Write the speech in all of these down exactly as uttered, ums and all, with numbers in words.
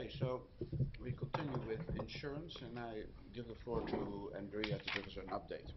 Okay, so we continue with insurance, and I give the floor to Andrea to give us an update.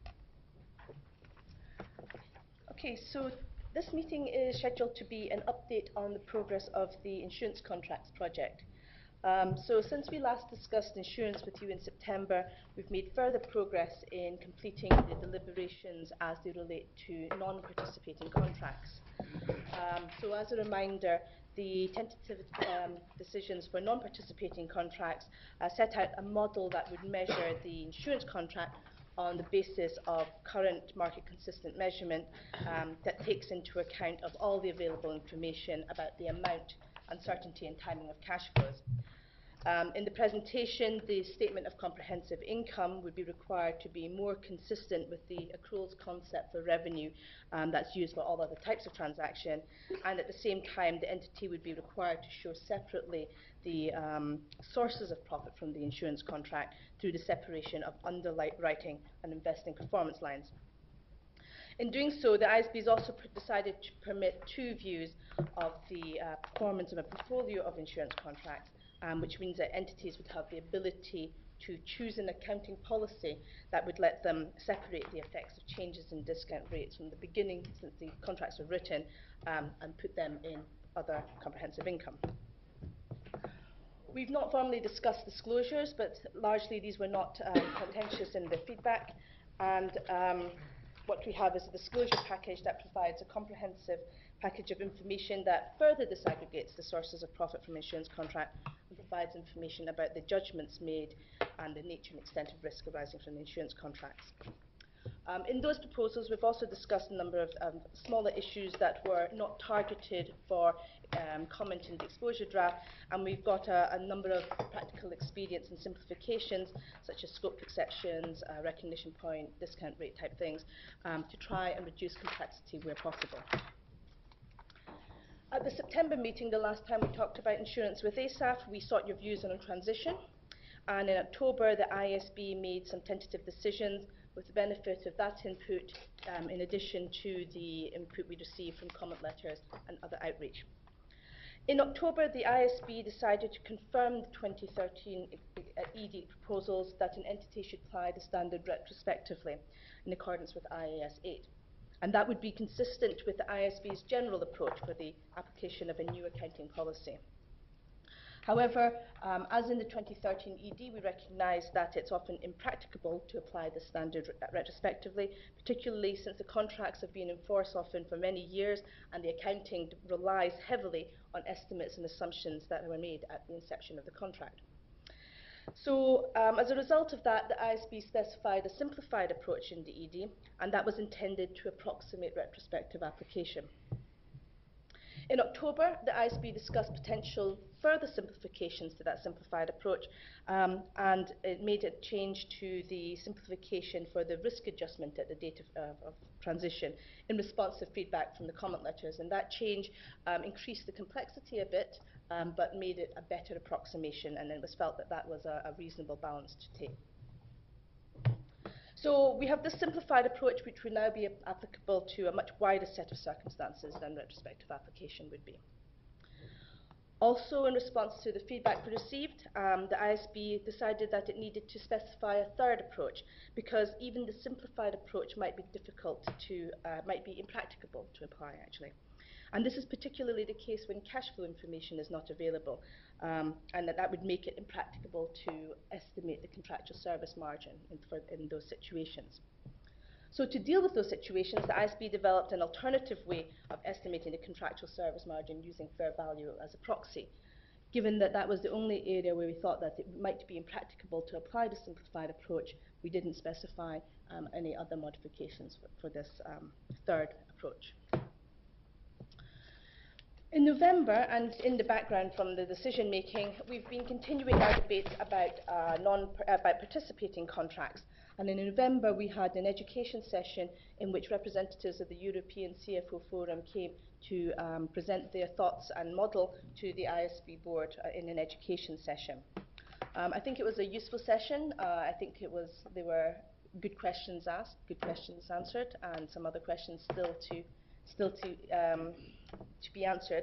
Okay, so this meeting is scheduled to be an update on the progress of the insurance contracts project. Um, so since we last discussed insurance with you in September, we've made further progress in completing the deliberations as they relate to non-participating contracts. Um, so as a reminder, the tentative um, decisions for non-participating contracts uh, set out a model that would measure the insurance contract on the basis of current market consistent measurement um, that takes into account of all the available information about the amount, uncertainty and timing of cash flows. Um, in the presentation, the statement of comprehensive income would be required to be more consistent with the accruals concept for revenue um, that's used for all other types of transaction, and at the same time the entity would be required to show separately the um, sources of profit from the insurance contract through the separation of underwriting and investing performance lines. In doing so, the I S B has also decided to permit two views of the uh, performance of a portfolio of insurance contracts, um, which means that entities would have the ability to choose an accounting policy that would let them separate the effects of changes in discount rates from the beginning, since the contracts were written, um, and put them in other comprehensive income. We've not formally discussed disclosures, but largely these were not um, contentious in the feedback, and um, what we have is a disclosure package that provides a comprehensive package of information that further disaggregates the sources of profit from insurance contract and provides information about the judgments made and the nature and extent of risk arising from the insurance contracts. Um, in those proposals, we've also discussed a number of um, smaller issues that were not targeted for um, comment in the exposure draft, and we've got a, a number of practical experience and simplifications, such as scope exceptions, uh, recognition point, discount rate type things, um, to try and reduce complexity where possible. At the September meeting, the last time we talked about insurance with A S A F, we sought your views on a transition, and in October the I S B made some tentative decisions with the benefit of that input, um, in addition to the input we received from comment letters and other outreach. In October, the I S B decided to confirm the twenty thirteen E D proposals that an entity should apply the standard retrospectively in accordance with I A S eight. And that would be consistent with the I S B's general approach for the application of a new accounting policy. However, um, as in the twenty thirteen E D, we recognise that it's often impracticable to apply the standard re retrospectively, particularly since the contracts have been in force often for many years and the accounting relies heavily on estimates and assumptions that were made at the inception of the contract. So, um, as a result of that, the I S B specified a simplified approach in the E D, and that was intended to approximate retrospective application. In October, the I S B discussed potential further simplifications to that simplified approach, um, and it made a change to the simplification for the risk adjustment at the date of, uh, of transition in response to feedback from the comment letters. And that change um, increased the complexity a bit, um, but made it a better approximation, and it was felt that that was a, a reasonable balance to take. So we have this simplified approach, which will now be applicable to a much wider set of circumstances than retrospective application would be. Also, in response to the feedback we received, um, the I S B decided that it needed to specify a third approach, because even the simplified approach might be difficult to, uh, might be impracticable to apply, actually. And this is particularly the case when cash flow information is not available, um, and that, that would make it impracticable to estimate the contractual service margin in, for, in those situations. So to deal with those situations, the I S B developed an alternative way of estimating the contractual service margin using fair value as a proxy. Given that that was the only area where we thought that it might be impracticable to apply the simplified approach, we didn't specify um, any other modifications for, for this um, third approach. In November, and in the background from the decision making, we've been continuing our debates about, uh, non, about participating contracts. And in November, we had an education session in which representatives of the European C F O Forum came to um, present their thoughts and model to the I S B board uh, in an education session. Um, I think it was a useful session. Uh, I think it was, there were good questions asked, good questions answered, and some other questions still to still to, um, to be answered.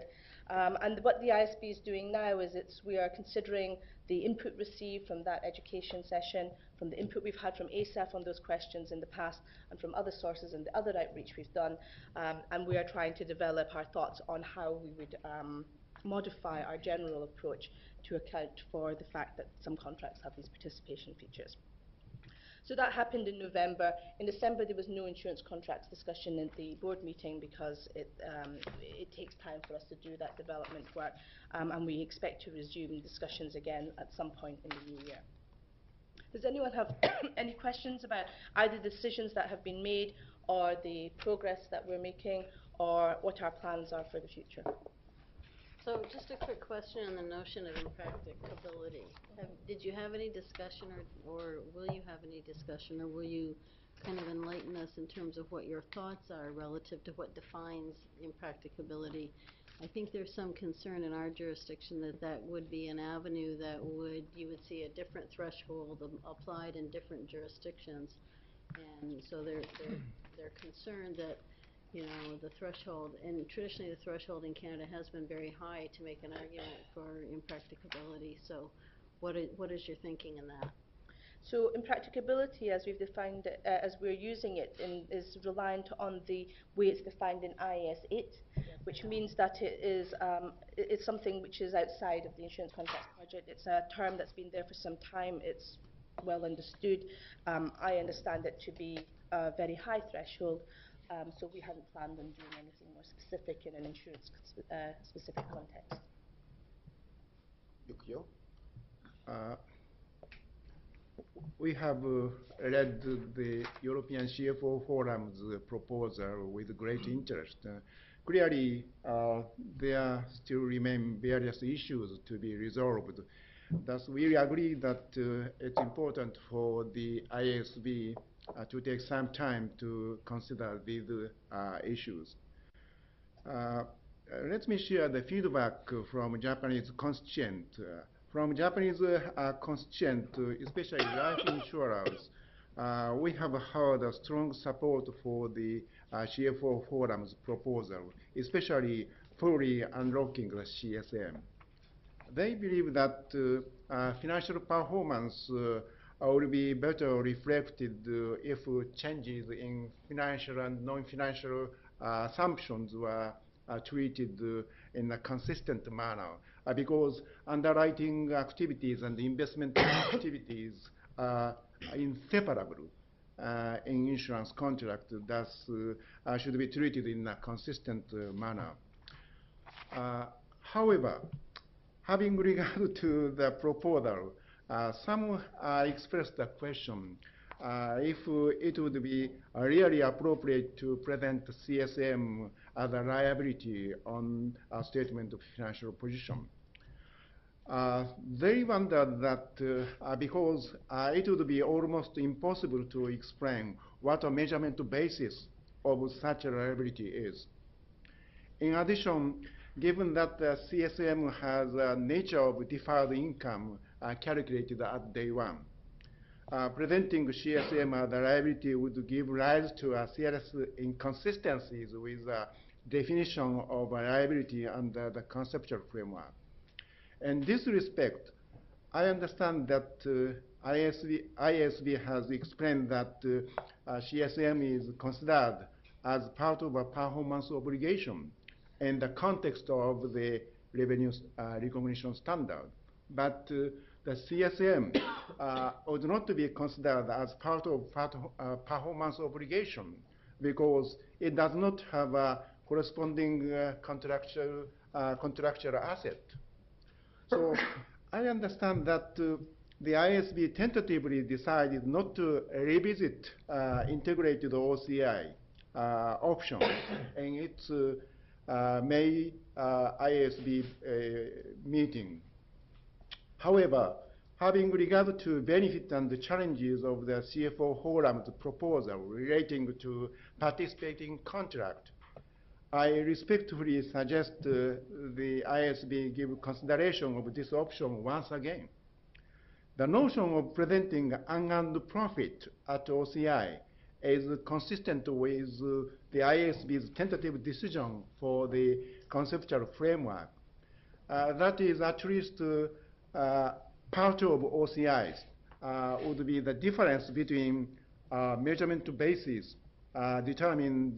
Um, and what the I S B is doing now is it's, we are considering the input received from that education session, from the input we've had from A S A F on those questions in the past, and from other sources and the other outreach we've done, um, and we are trying to develop our thoughts on how we would um, modify our general approach to account for the fact that some contracts have these participation features. So that happened in November. In December, there was no insurance contracts discussion in the board meeting because it, um, it takes time for us to do that development work, um, and we expect to resume discussions again at some point in the new year. Does anyone have any questions about either decisions that have been made or the progress that we're making or what our plans are for the future? So just a quick question on the notion of impracticability. Have, did you have any discussion, or, or will you have any discussion, or will you kind of enlighten us in terms of what your thoughts are relative to what defines impracticability? I think there's some concern in our jurisdiction that that would be an avenue that would, you would see a different threshold um, applied in different jurisdictions. And so they're, they're, they're concerned that, you know, the threshold, and traditionally the threshold in Canada has been very high to make an argument for impracticability. So what is, what is your thinking in that? So impracticability, as we've defined it, uh, as we're using it, in, is reliant on the way it's defined in I A S eight, yes, which means that it is um, it, it's something which is outside of the insurance contracts project. It's a term that's been there for some time. It's well understood. Um, I understand it to be a very high threshold. Um, so we haven't planned on doing anything more specific in an insurance uh, specific context. Yukio? Uh, we have uh, read the European C F O Forum's uh, proposal with great interest. Uh, clearly, uh, there still remain various issues to be resolved. Thus, we agree that uh, it's important for the I S B Uh, to take some time to consider these uh, issues. Uh, let me share the feedback from Japanese constituent. Uh, from Japanese uh, constituent, especially life insurers, uh, we have heard a strong support for the uh, C F O Forum's proposal, especially fully unlocking the C S M. They believe that uh, uh, financial performance uh, will be better reflected uh, if changes in financial and non-financial uh, assumptions were uh, treated uh, in a consistent manner, uh, because underwriting activities and investment activities are inseparable uh, in insurance contract, thus uh, uh, should be treated in a consistent uh, manner. Uh, however, having regard to the proposal, Uh, some uh, expressed the question uh, if uh, it would be uh, really appropriate to present C S M as a liability on a statement of financial position. Uh, they wondered that uh, uh, because uh, it would be almost impossible to explain what a measurement basis of such a liability is. In addition, given that the C S M has a nature of deferred income uh, calculated at day one, uh, presenting C S M as a liability would give rise to a serious inconsistencies with the definition of a liability under the conceptual framework. In this respect, I understand that uh, I S B, I S B has explained that uh, uh, C S M is considered as part of a performance obligation in the context of the revenue uh, recognition standard. But uh, the C S M uh, would not be considered as part of part, uh, performance obligation because it does not have a corresponding uh, contractual, uh, contractual asset. So I understand that uh, the I S B tentatively decided not to revisit uh, integrated O C I uh, option in its uh, uh, May uh, I S B uh, meeting. However, having regard to benefit and the challenges of the C F O Forum's proposal relating to participating contract, I respectfully suggest uh, the I S B give consideration of this option once again. The notion of presenting unearned profit at O C I is consistent with uh, the I S B's tentative decision for the conceptual framework uh, that is at least uh, uh, part of O C Is uh, would be the difference between uh, measurement basis uh, determined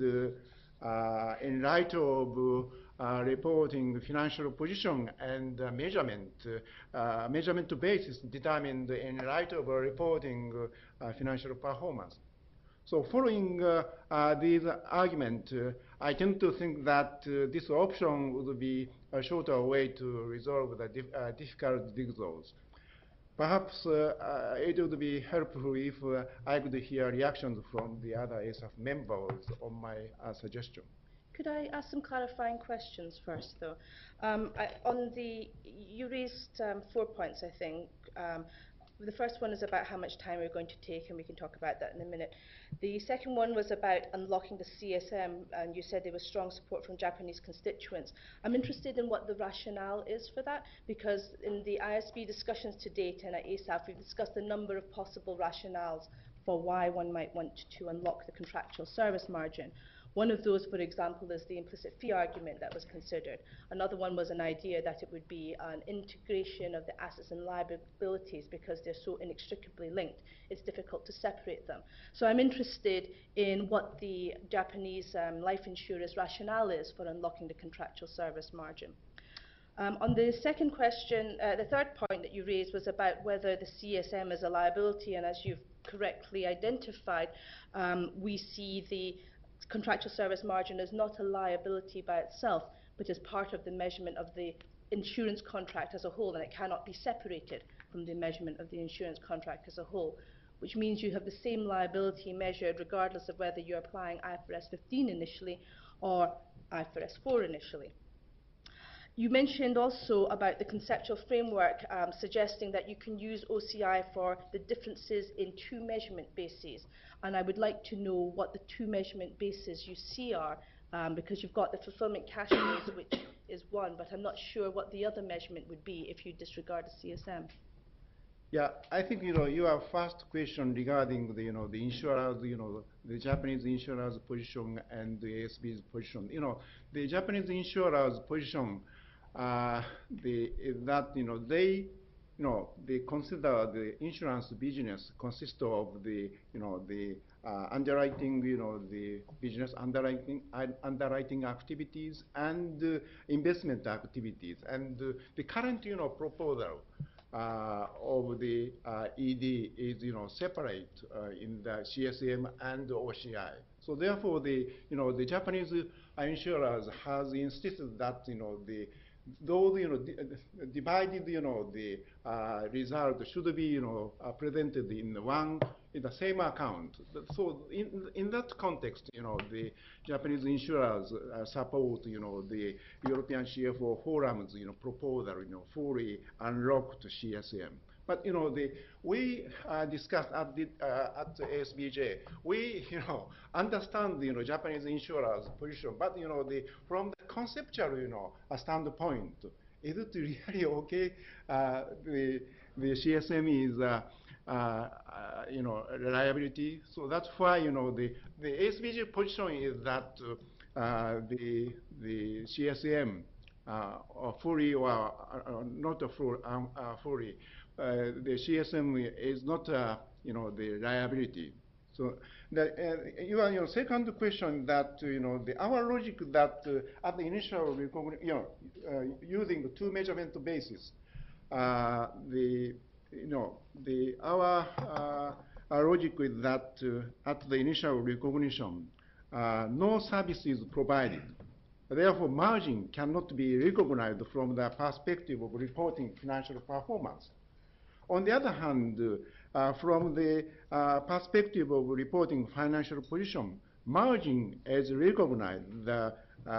uh, in light of uh, reporting financial position and uh, measurement uh, measurement basis determined in light of reporting uh, financial performance. So following uh, uh, these arguments, uh, I tend to think that uh, this option would be a shorter way to resolve the dif uh, difficult jigsaws. Perhaps uh, uh, it would be helpful if uh, I could hear reactions from the other A S A F members on my uh, suggestion. Could I ask some clarifying questions first, though? Um, I, on the, you raised um, four points, I think. Um, the first one is about how much time we're going to take, and we can talk about that in a minute. The second one was about unlocking the C S M, and you said there was strong support from Japanese constituents. I'm interested in what the rationale is for that, because in the I S B discussions to date and at A S A F, we've discussed a number of possible rationales for why one might want to unlock the contractual service margin. One of those, for example, is the implicit fee argument that was considered. Another one was an idea that it would be an integration of the assets and liabilities because they're so inextricably linked. It's difficult to separate them. So I'm interested in what the Japanese um, life insurers' rationale is for unlocking the contractual service margin. Um, on the second question, uh, the third point that you raised was about whether the C S M is a liability, and as you've correctly identified, um, we see the contractual service margin is not a liability by itself, but is part of the measurement of the insurance contract as a whole, and it cannot be separated from the measurement of the insurance contract as a whole, which means you have the same liability measured regardless of whether you're applying I F R S fifteen initially or I F R S four initially. You mentioned also about the conceptual framework um, suggesting that you can use O C I for the differences in two measurement bases. And I would like to know what the two measurement bases you see are, um, because you've got the fulfillment cash flows, which is one, but I'm not sure what the other measurement would be if you disregard the C S M. Yeah, I think, you know, your first question regarding the, you know, the insurers, you know, the Japanese insurers' position and the A S B's position. You know, the Japanese insurers' position, uh, the, is that, you know, they, you know, they consider the insurance business consists of the, you know, the uh, underwriting, you know, the business underwriting, uh, underwriting activities and uh, investment activities. And uh, the current, you know, proposal Uh, of the uh, E D is, you know, separate uh, in the C S M and O C I. So therefore, the, you know, the Japanese uh, insurers has insisted that, you know, the those, you know, di divided, you know, the uh, result should be, you know, uh, presented in one, in the same account. So in, in that context, you know, the Japanese insurers uh, support, you know, the European C F O forum's, you know, proposal, you know, fully unlocked C S M. But, you know, the, we uh, discussed at the, uh, at the A S B J, we, you know, understand, you know, Japanese insurers' position, but, you know, the, from the conceptual, you know, a standpoint, is it really okay? Uh, the, the C S M is, uh, uh, uh, you know, reliability. So that's why, you know, the, the A S B J position is that uh, the, the C S M uh, or fully or uh, not a full, um, uh, fully, Uh, the C S M is not, uh, you know, the liability. So the, uh, your, your second question that, you know, the, our logic that uh, at the initial recognition, you know, uh, using two measurement bases, uh, the, you know, the, our, uh, our logic is that uh, at the initial recognition, uh, no service is provided. Therefore, margin cannot be recognized from the perspective of reporting financial performance. On the other hand, uh, from the uh, perspective of reporting financial position, margin is recognized the,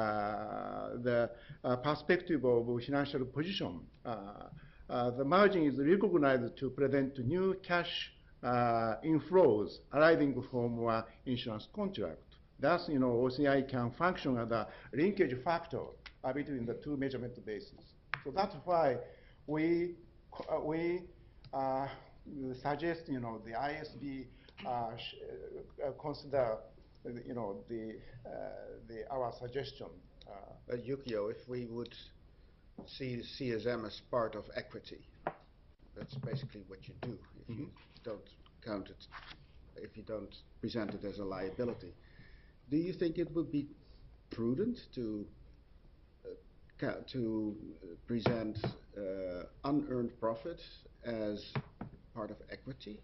uh, the uh, perspective of financial position. Uh, uh, the margin is recognized to present new cash uh, inflows arising from uh, insurance contract. Thus, you know, O C I can function as a linkage factor uh, between the two measurement bases. So that's why we, uh, we Uh, suggest, you know, the I S B uh, uh, consider, you know, the, uh, the our suggestion. Uh, uh, Yukio, if we would see C S M as part of equity. That's basically what you do if you don't count it, if you don't present it as a liability. Do you think it would be prudent to uh, ca- to uh, present uh, unearned profit as part of equity?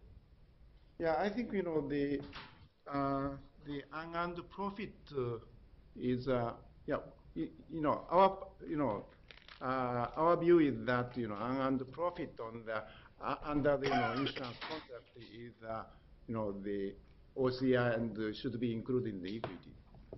Yeah, I think, you know, the uh, the unearned profit uh, is, uh, yeah, y- you know, our, you know, uh, our view is that, you know, unearned profit on the, uh, under the, you know, insurance contract is, uh, you know, the O C I and uh, should be included in the equity.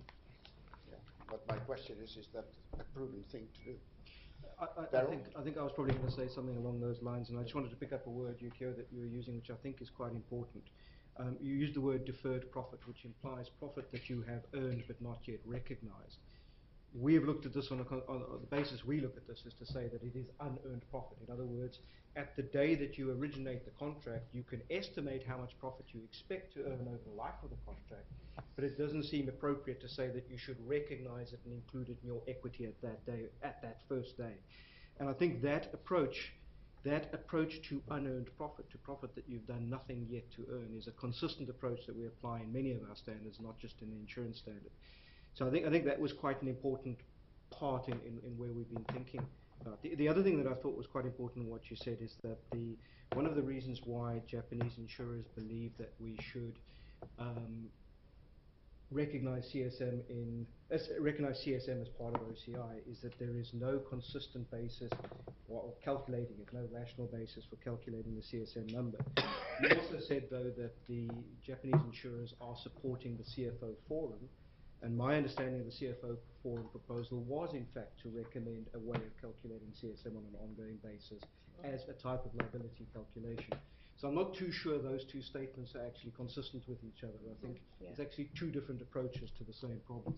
Yeah. But my question is, is that a prudent thing to do? I, I, I Darryl? think I think I was probably going to say something along those lines, and I just wanted to pick up a word, Yukio, that you were using, which I think is quite important. Um, you used the word deferred profit, which implies profit that you have earned but not yet recognised. We have looked at this on, a, con- on, on the basis we look at this is to say that it is unearned profit. In other words, at the day that you originate the contract, you can estimate how much profit you expect to earn over the life of the contract, but it doesn't seem appropriate to say that you should recognise it and include it in your equity at that day, at that first day. And I think that approach, that approach to unearned profit, to profit that you've done nothing yet to earn, is a consistent approach that we apply in many of our standards, not just in the insurance standard. So I think I think that was quite an important part in, in, in where we've been thinking about. The, the other thing that I thought was quite important in what you said is that the one of the reasons why Japanese insurers believe that we should um, recognize C S M in uh, recognize C S M as part of O C I is that there is no consistent basis or calculating it, no rational basis for calculating the C S M number. You also said though that the Japanese insurers are supporting the C F O forum. And my understanding of the C F O forum proposal was, in fact, to recommend a way of calculating C S M on an ongoing basis as a type of liability calculation. So I'm not too sure those two statements are actually consistent with each other. I think Yeah. it's actually two different approaches to the same problem.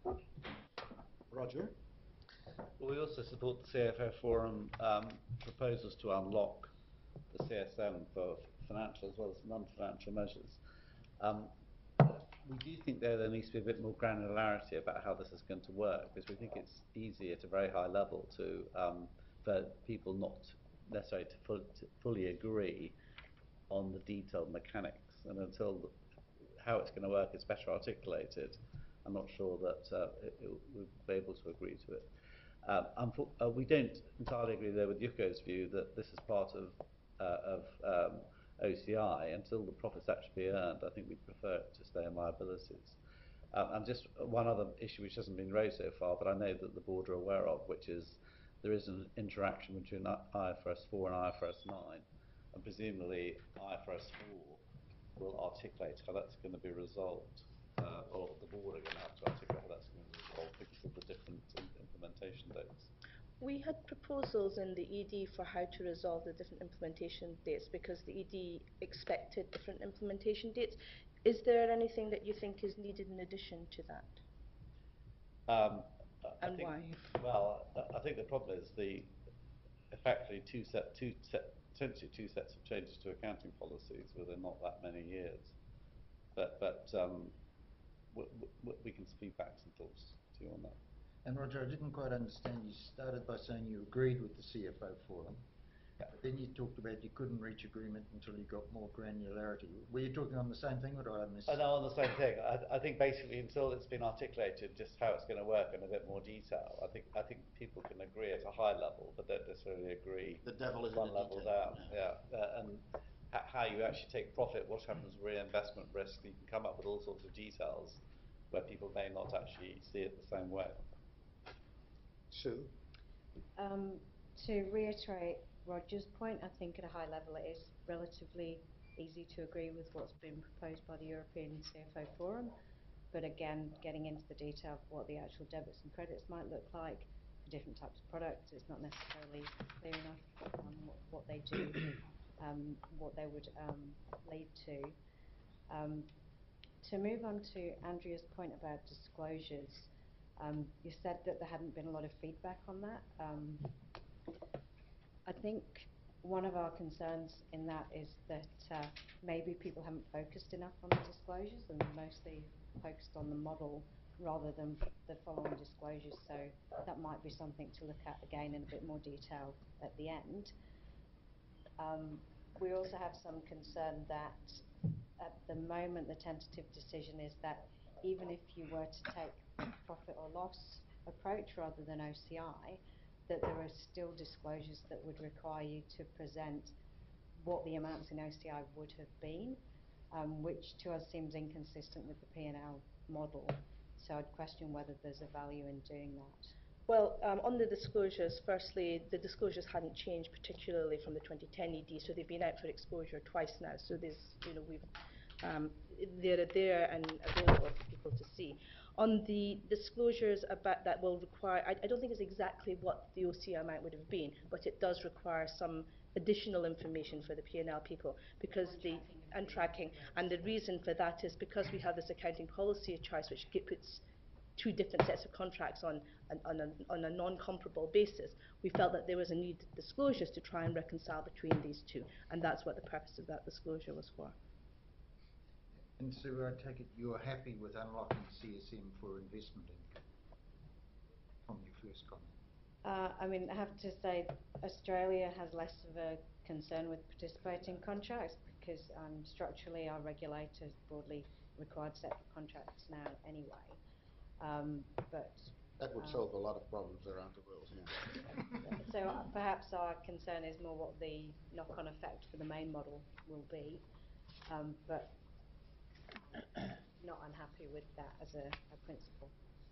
Roger? Well, we also support the C F O Forum um, proposals to unlock the C S M for financial as well as non-financial measures. Um, we do think there, there needs to be a bit more granularity about how this is going to work, because we think it's easy at a very high level to um, for people not necessarily to, full, to fully agree on the detailed mechanics, and until the, how it's going to work is better articulated, I'm not sure that uh, it, it, we'll be able to agree to it. Um, uh, we don't entirely agree there with Yuko's view that this is part of, uh, of um, O C I until the profits actually be earned. I think we'd prefer it to stay in liabilities. Um, and just one other issue which hasn't been raised so far, but I know that the board are aware of, which is there is an interaction between I F R S four and I F R S nine, and presumably I F R S four will articulate how that's going to be resolved, uh, or the board are going to have to articulate how that's going to be resolved because of the different implementation dates. We had proposals in the E D for how to resolve the different implementation dates because the E D expected different implementation dates. Is there anything that you think is needed in addition to that? Um, I And think, why? Well, I think the problem is the effectively two set, two set, essentially two sets of changes to accounting policies within not that many years. But but um, w w we can feed back some thoughts to you on that. And Roger, I didn't quite understand. You started by saying you agreed with the C F O forum, Yeah. but then you talked about you couldn't reach agreement until you got more granularity. Were you talking on the same thing, or did I miss? I know on the same thing. I, I think basically until it's been articulated just how it's going to work in a bit more detail, I think I think people can agree at a high level, but don't necessarily agree The devil is in one the level detail. down. Yeah, uh, and h how you actually take profit, what happens with reinvestment risk. You can come up with all sorts of details where people may not actually see it the same way. Sue? Um, to reiterate Roger's point, I think at a high level it is relatively easy to agree with what's been proposed by the European C F O Forum, but again, getting into the detail of what the actual debits and credits might look like for different types of products, it's not necessarily clear enough um, what, what they do, um, what they would um, lead to. Um, to move on to Andrea's point about disclosures, Um, you said that there hadn't been a lot of feedback on that. Um, I think one of our concerns in that is that uh, maybe people haven't focused enough on the disclosures and mostly focused on the model rather than the following disclosures. So that might be something to look at again in a bit more detail at the end. Um, we also have some concern that at the moment the tentative decision is that even if you were to take a profit or loss approach rather than O C I, that there are still disclosures that would require you to present what the amounts in O C I would have been, um, which to us seems inconsistent with the P and L model. So I'd question whether there's a value in doing that. Well, um, on the disclosures, firstly, the disclosures hadn't changed particularly from the twenty ten E D, so they've been out for exposure twice now. So there's, you know, we've um, they're there and available for people to see. On the disclosures about that will require, I, I don't think it's exactly what the O C I amount would have been, but it does require some additional information for the P and L people because the and tracking, and the reason for that is because we have this accounting policy choice which puts two different sets of contracts on an, on a, on a non-comparable basis. We felt that there was a need for disclosures to try and reconcile between these two, and that's what the purpose of that disclosure was for. And so I take it you're happy with unlocking C S M for investment income from your first comment? Uh, I mean, I have to say Australia has less of a concern with participating contracts because um, structurally our regulators broadly required separate contracts now anyway. Um, but That would um, solve a lot of problems around the world, yeah. So uh, perhaps our concern is more what the knock-on effect for the main model will be, um, but not unhappy with that as a, a principle.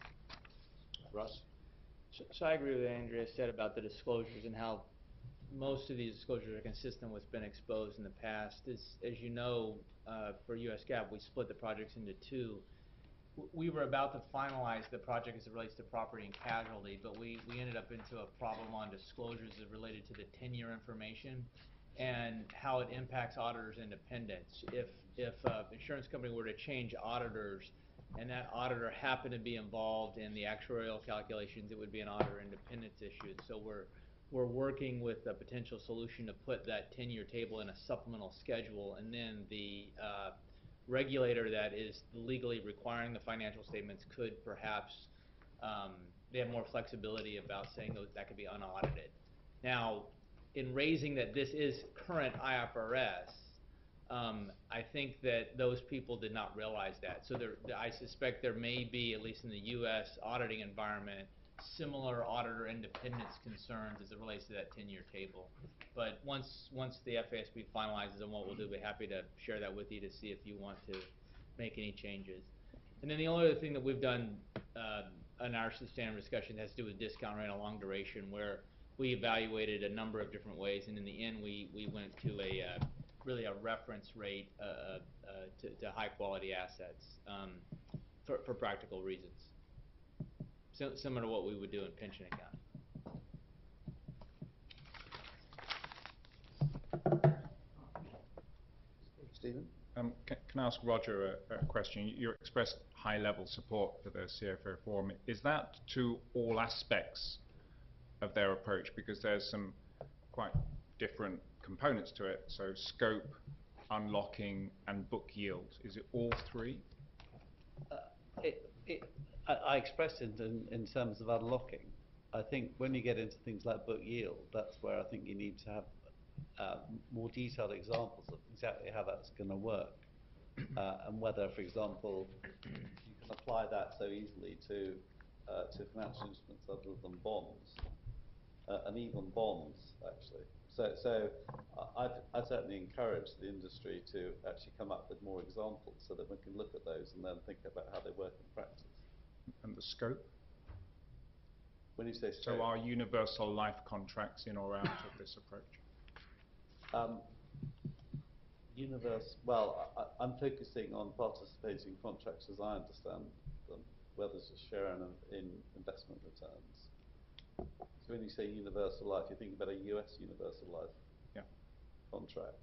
Russ? So, so I agree with what Andrea said about the disclosures and how most of these disclosures are consistent with what's been exposed in the past. As, as you know, uh, for U S GAAP, we split the projects into two. We were about to finalize the project as it relates to property and casualty, but we, we ended up into a problem on disclosures that related to the ten-year information and how it impacts auditors' independence. If if an insurance company were to change auditors and that auditor happened to be involved in the actuarial calculations, it would be an auditor independence issue. So we're we're working with a potential solution to put that ten-year table in a supplemental schedule, and then the uh, regulator that is legally requiring the financial statements could perhaps, um, they have more flexibility about saying those that could be unaudited. Now, in raising that this is current I F R S, um, I think that those people did not realize that. So there, I suspect there may be, at least in the U S auditing environment, similar auditor independence concerns as it relates to that ten-year table. But once once the F A S B finalizes on what we'll do, we'll be happy to share that with you to see if you want to make any changes. And then the only other thing that we've done uh, in our standard discussion has to do with discount rate and long duration, where we evaluated a number of different ways, and in the end we, we went to a uh, really a reference rate uh, uh, to, to high quality assets um, for, for practical reasons. So, similar to what we would do in pension accounting. Stephen? Um, can, can I ask Roger a, a question? You expressed high-level support for the C F O Forum. Is that to all aspects of their approach? Because there's some quite different components to it. So scope, unlocking, and book yield. Is it all three? Uh, it, it, I, I expressed it in, in terms of unlocking. I think when you get into things like book yield, that's where I think you need to have uh, more detailed examples of exactly how that's going to work. Uh, and whether, for example, you can apply that so easily to uh, to financial instruments other than bonds, uh, and even bonds, actually. So, so I'd, I'd certainly encourage the industry to actually come up with more examples so that we can look at those and then think about how they work in practice. And the scope? When you say scope, So are universal life contracts in or out of this approach? Um, universe, well, I, I'm focusing on participating contracts as I understand them, where there's a share in, in investment returns. So when you say universal life, you're thinking about a U S universal life yeah. contract.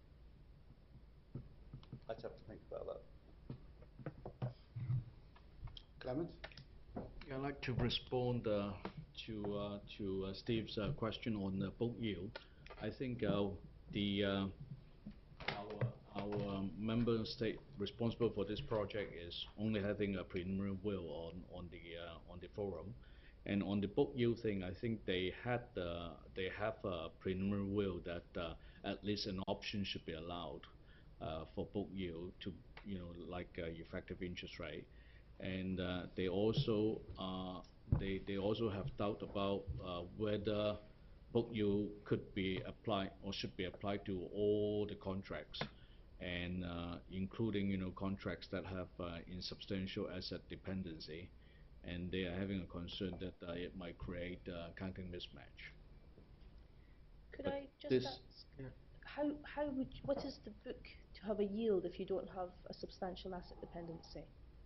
I'd have to think about that. Clement? Yeah, I'd like to respond uh, to uh, to uh, Steve's uh, question on the book yield. I think uh, the uh, our, our um, member state responsible for this project is only having a preliminary will on, on the uh, on the forum. And on the book yield thing, I think they had uh, they have a preliminary will that uh, at least an option should be allowed uh, for book yield to, you know, like uh, effective interest rate. And uh, they also uh, they they also have doubt about uh, whether book yield could be applied or should be applied to all the contracts, and uh, including, you know, contracts that have uh, insubstantial asset dependency, and they are having a concern that uh, it might create uh, accounting mismatch. Could But I just this- ask, Yeah. how, how would, what is the book to have a yield if you don't have a substantial asset dependency?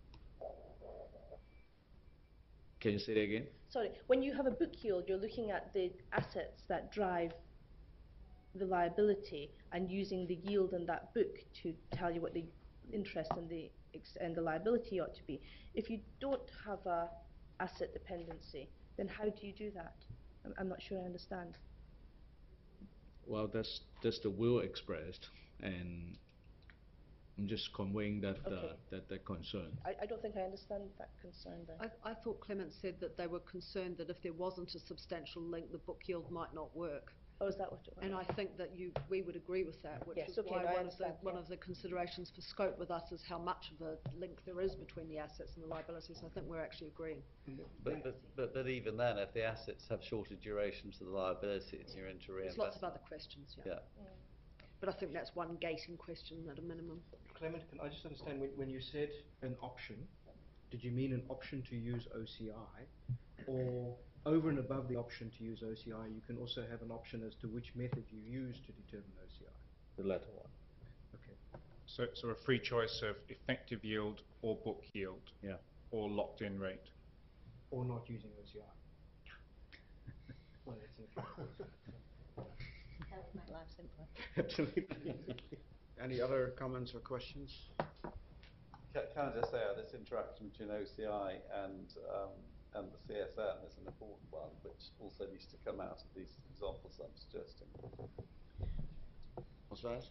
Can you say that again? Sorry, when you have a book yield, you're looking at the assets that drive the liability and using the yield in that book to tell you what the interest and the ex- and the liability ought to be. If you don't have a asset dependency, then how do you do that? I'm, I'm not sure I understand. Well, that's that's the will expressed, and I'm just conveying that uh, Okay. that that concern. I, I don't think I understand that concern then. I, I thought Clement said that they were concerned that if there wasn't a substantial link, the book yield might not work. Oh, is that what it was? And I think that you, we would agree with that, which Yes, is okay, why no, I one of the, understand, one yeah. of the considerations for scope with us is how much of a link there is between the assets and the liabilities. I think we're actually agreeing. But, but, but, but even then, if the assets have shorter duration to the liabilities, you're into There's reinvestment. lots of other questions, yeah. Yeah. But I think that's one gating question at a minimum. Clement, can I just understand, when, when you said an option, did you mean an option to use O C I, or over and above the option to use O C I, you can also have an option as to which method you use to determine O C I? The latter one. Okay. So, so a free choice of effective yield or book yield, Yeah. or locked-in rate. Or not using O C I? Well, that's an That would make life simpler. Absolutely. Any other comments or questions? Can, can I just say uh, this interaction between O C I and um, and the C S M is an important one, which also needs to come out of these examples I'm suggesting. What's that?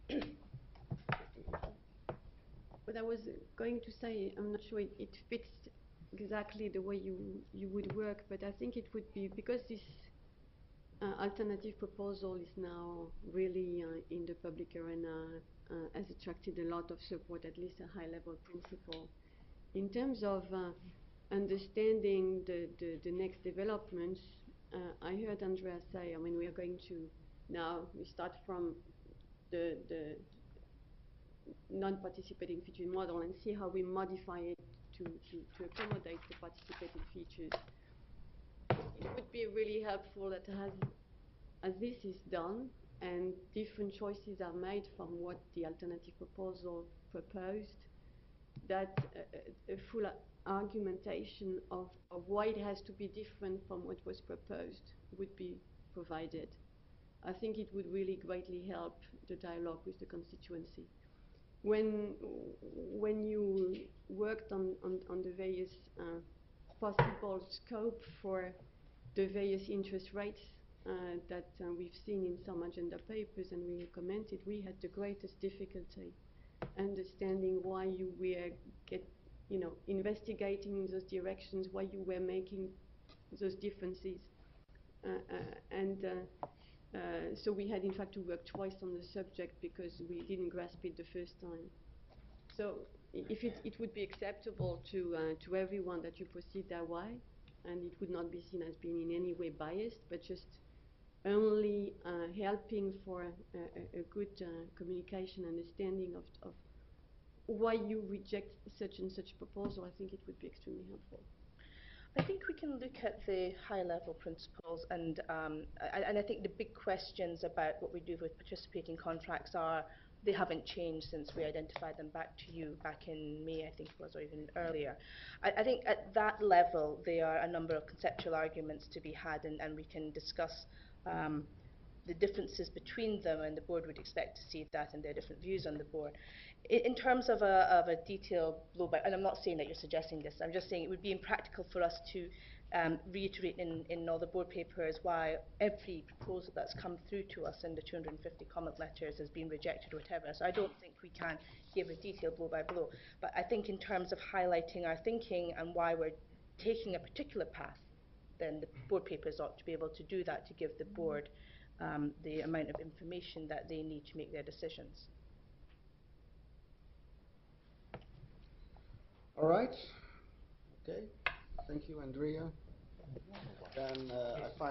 What I was going to say, I'm not sure it, it fits exactly the way you you would work, but I think it would be, because this uh, alternative proposal is now really uh, in the public arena, uh, has attracted a lot of support, at least a high-level principle. In terms of uh, understanding the, the, the next developments, uh, I heard Andrea say, I mean, we are going to now, we start from the, the non-participating feature model and see how we modify it to, to, to accommodate the participating features. It would be really helpful that as, as this is done and different choices are made from what the alternative proposal proposed, that a, a full argumentation of, of why it has to be different from what was proposed would be provided. I think it would really greatly help the dialogue with the constituency. When, when you worked on, on, on the various uh, possible scope for the various interest rates uh, that uh, we've seen in some agenda papers and we commented, we had the greatest difficulty understanding why you were get, you know, investigating in those directions, why you were making those differences. Uh, uh, and uh, uh, so we had in fact to work twice on the subject because we didn't grasp it the first time. So if it, it would be acceptable to, uh, to everyone that you proceed that way, and it would not be seen as being in any way biased, but just only uh, helping for a, a, a good uh, communication, understanding of, of why you reject such and such proposal, I think it would be extremely helpful. I think we can look at the high-level principles, and um, I, and I think the big questions about what we do with participating contracts are, they haven't changed since we identified them back to you back in May, I think it was, or even earlier. I, I think at that level, there are a number of conceptual arguments to be had, and, and we can discuss um, the differences between them, and the board would expect to see that and their different views on the board. In, in terms of a, of a detailed blowback, and I'm not saying that you're suggesting this, I'm just saying it would be impractical for us to um, reiterating in, in all the board papers why every proposal that's come through to us in the two hundred fifty comment letters has been rejected or whatever. So I don't think we can give a detailed blow by blow. But I think in terms of highlighting our thinking and why we're taking a particular path, then the board papers ought to be able to do that, to give the board um, the amount of information that they need to make their decisions. All right. Okay. Thank you, Andrea. Then uh, I find